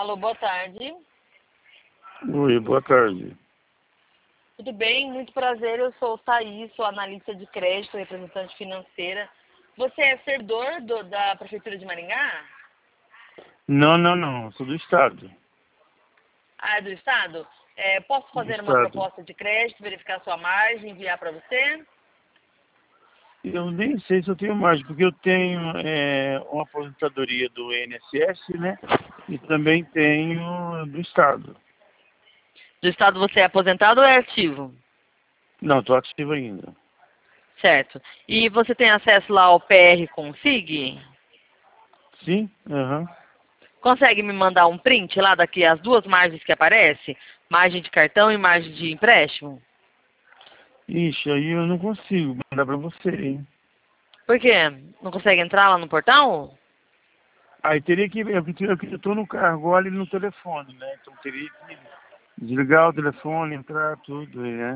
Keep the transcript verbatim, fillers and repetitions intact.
Alô, boa tarde. Oi, boa tarde. Tudo bem? Muito prazer. Eu sou Thaís, sou analista de crédito, representante financeira. Você é servidor do, da Prefeitura de Maringá? Não, não, não. Sou do Estado. Ah, é do Estado? É, posso Do fazer uma Estado. proposta de crédito, verificar sua margem, enviar para você? Eu nem sei se eu tenho mais, porque eu tenho é, uma aposentadoria do I N S S, né? E também tenho do Estado. Do Estado você é aposentado ou é ativo? Não, estou ativo ainda. Certo. E você tem acesso lá ao P R Config? Sim? Aham. Consegue me mandar um print lá daqui as duas margens que aparecem? Margem de cartão e margem de empréstimo? Ixi, aí eu não consigo mandar para você, hein? Por quê? Não consegue entrar lá no portal? Aí teria que... Eu estou no carro, olha no telefone, né? Então teria que desligar o telefone, entrar tudo, né?